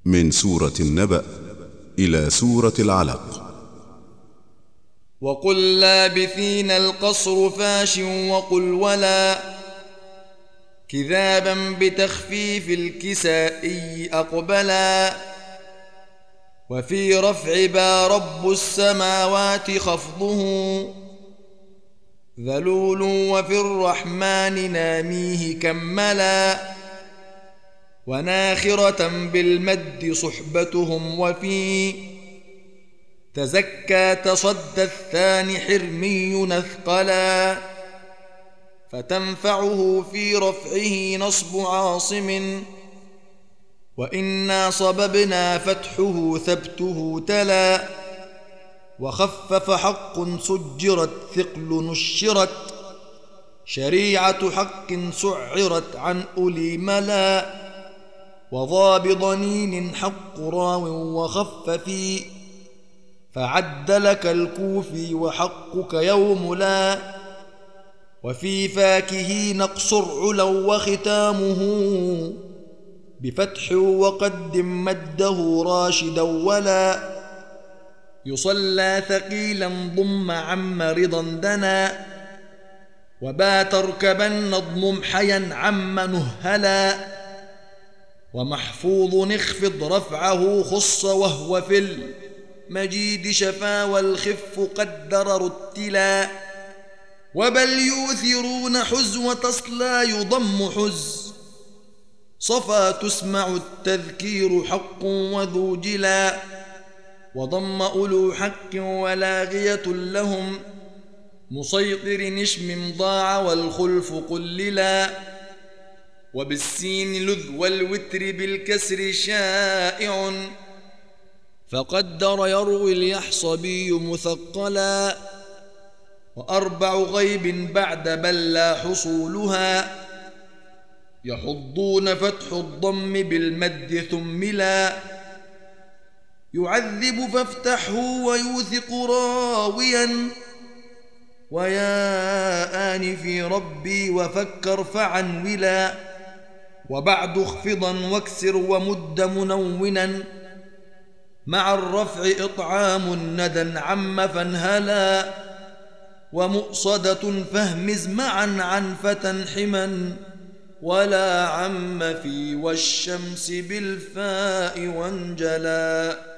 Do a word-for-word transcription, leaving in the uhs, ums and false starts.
من سورة النبأ إلى سورة العلق. وقل لابثين القصر فاش وقل ولا كذابا بتخفيف الكسائي أقبلا وفي رفع با رب السماوات خفضه ذلول وفي الرحمن ناميه كملا وناخرة بالمد صحبتهم وفي تزكى تصدى الثاني حرمي نثقلا فتنفعه في رفعه نصب عاصم وإنا صببنا فتحه ثبته تلا وخفف حق سجرت ثقل نشرت شريعة حق سعرت عن أولي ملا وضاب ضنين حق راو وخف في فعد لك الكوفي وحقك يوم لا وفي فاكه نقصر علو وختامه بفتح وقدم مده راشدا ولا يصلى ثقيلا ضم عم رضا دنا وبات اركبن اضمم حيا عم نهلا ومحفوظ اخفض رفعه خص وهو في المجيد شفا والخف قدر رتلا وبل يؤثرون حز وتصلى يضم حز صفا تسمع التذكير حق وذو جلا وضم أولو حق ولاغية لهم مسيطر نشم ضاع والخلف قللا وبالسين لذ والوتر بالكسر شائع فقدر يروي اليحصبي مثقلا وأربع غيب بعد بل لا حصولها يحضون فتح الضم بالمد ثملا يعذب فافتحه ويوثق راويا ويا آنفي ربي وفكر فعنولا وبعد اخفضا واكسر ومد منونا مع الرفع إطعام ندى عم فانهلا ومؤصدة فهمز معا عن فتى حما ولا عم في والشمس بالفاء وانجلا.